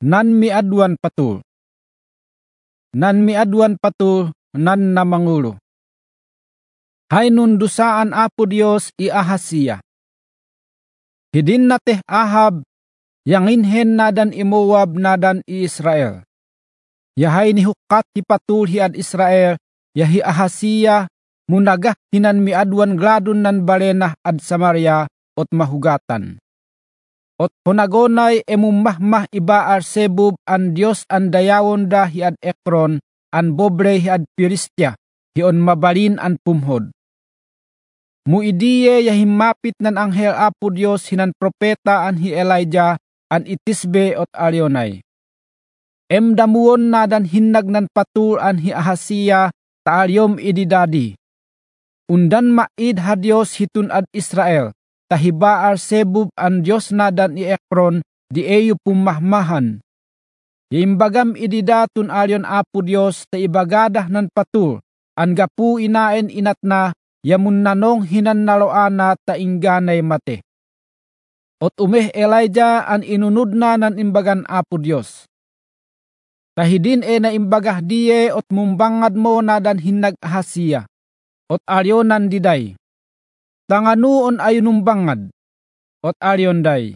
Nan miadwan patul. Nan miadwan patul, nan namangulo. Hainun dusaan Apo Dios i Ahazia. Hidin na teh Ahab, yang inhen nadan i Moab nadan i Israel. Yahay ni hukat hi patul hiad Israel, yahi Ahazia, munagah hinan miadwan gladun nan balenah ad Samaria, ot mahugatan. Ot hunagonay emumahmah iba Arsebub an Dios an dayawon da hiad Ekron, an bobre hiad Pilistia, hion mabalin an pumhod. Muidiye yahimapit nan anghel Apo Dios hinan propeta an hi Elijah an itisbe ot Arionay. Emdamuon na dan hinnag nan patul an hi Ahazia taalyom ididadi. Undan maid ha Dios hitun ad Israel, tahiba Arsebub an Dios na dan i Ekron di eyo pumahmahan. Yimbagam ididatun alyon Apo Dios ta ibagadah nan patul, an gapu inaen inatna, yamun nanong hinan naloana ta ingganay mate. Ot umeh Elijah an inunod na nan imbagan Apo Dios. Tahidin na imbagah diye ot mumbangad mo na dan hinnag Ahazia. Ot aryonan diday. Tanganuon ayunumbangad. Ot aryonday.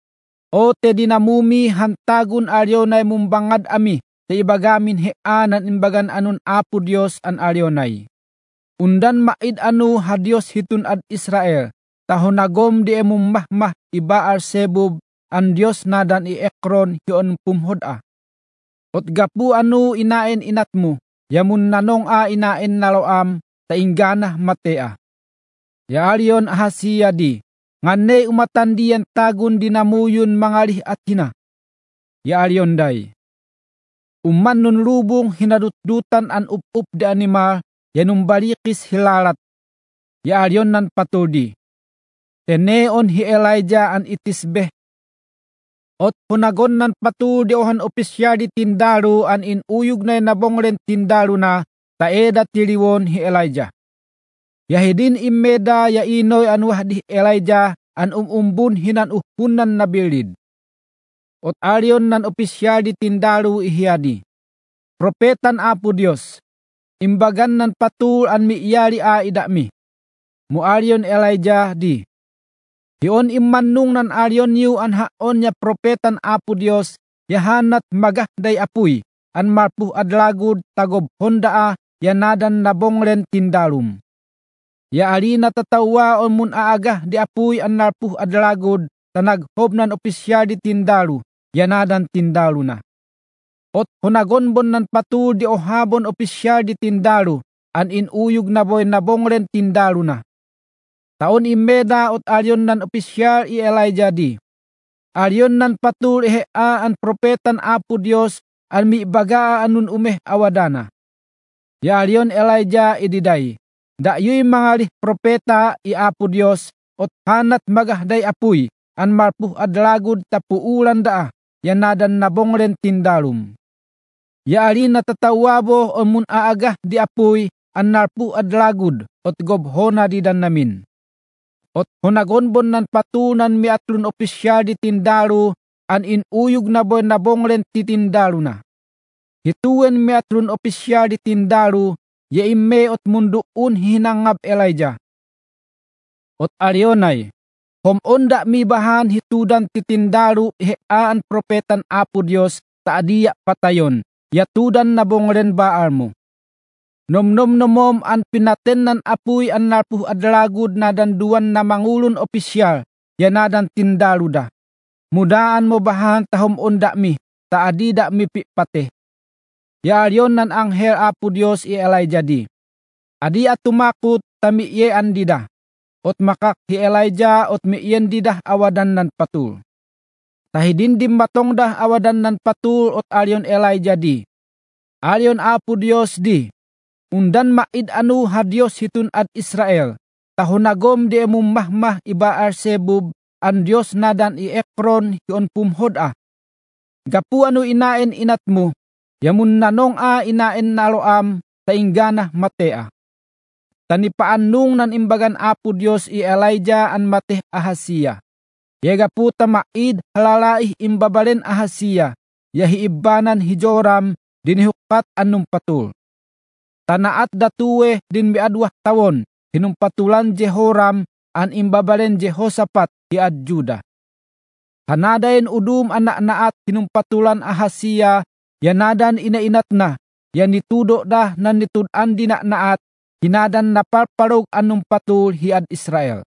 O te dinamumi hantagun aryonay mumbangad ami, te ibagamin heanan imbagan anun Apo Dios an aryonay. Undan maid anu ha Dios hitun ad Israel, tahonagom di emumahmah iba Arsebub an Dios nadan i Ekron hiyon pumhoda. Ot gapu anu inaen inatmo, yamun nanong inaen naloam, tainggana matea. Ya alyon Ahazia di, ngane umatandiyan tagun dinamuyon mangalih at hina. Ya alyon day. Uman nun lubong hinadutdutan an up di animal, yanong balikis hilalat. Ya alyon nan patudi. Teneon hi Elijah an itisbeh. Ot hunagon nan patul di ohan opisyal di tindalu an inuyog na nabonglen tindalu na taeda tiliwon hi Elijah. Yahidin imeda ya inoy an wahdi Elijah an umumbun hinan uhpunan na bilid. Ot alyon nan opisyal di tindalu ihiyadi. Propetan Apo Dios, imbagan nan patul an miiyali a idami. Mualyon Elijah di. Hiyon immanung nan alyon yu an haon niya propetan Apo Dios, yahanat magahday apuy, an marpuh adlagud tagob hondaa, yanadan nabonglen tindalum. Ya ali natatawa on mun aagah di apuy an narpuh adlagud, tanaghob nan opisyal di tindalu, yanadan tindalu na. Ot hunagonbon nan patul di ohabon opisyal di tindalu, an inuyog na boy nabonglen tindalu na. Taon imeda ot alyon nan opisyal i Elijah di. Alyon nan patul ihea an propetan Apo Dios an miibaga anun umeh awadana. Ya alyon Elijah ididay. Da'yoy mangalih propeta i Apo Dios ot hanat magahday apuy an marpuh adlagud tapuulan daa yanadan nabonglen tindalum. Ya ali natatawabo on mun aagah di apuy an narpuh adlagud ot gobhona di dan namin. Ot hunagonbon nan patunan miatlun opisyal di tindalu an inuyog na boy nabonglen ti tindalu na. Hituwen miatlun opisyal di tindalu ya imme ot munduun hinangab Elijah. Ot aryonay, homonda mi bahan hitudan ti tindalu ihaan propetan Apo Dios taadiya patayon, yatudan nabonglen baal mo. Nomnom an pinaten nan apuy an narpuh adlagud nadan duwan na mangulun opisyal, yanadan tindalu da. Mudaan mo bahan tahom onda mi, taadi da mi pipate. Ya alyon nan anghel Apo Dios i Elijah di. Adi at tumakot tami iye andida. Ot makak hi Elijah ot miyen didah awadan nan patul. Tahidin dimbatong dah awadan nan patul ot alyon Elijah di. Alyon Apo Dios di. Undan maid anu ha Dios hitun ad Israel. Tahunagom di emumahmah iba Arsebub an Dios nadan i Ekron hiyon pumhoda. Gapu anu inaen inatmo. Yamun nanong inaen naloam tainggana matea. Tanipaan nung nan imbagan Apo Dios i Elijah an mateh Ahazia. Yega puta maid halalaih imbabalen Ahazia. ya hiibanan hi Joram dinihukat anum patul. Tanaat datuwe din miadwah tawon hinumpatulan Jehoram an imbabalen Jehoshaphat hi ad Juda. Hanadayen udum anak naat hinumpatulan Ahazia yanadan inainat na yan nitudo dah nan nitud-an dinak naat hinadan napalparog anum patul hi ad Israel.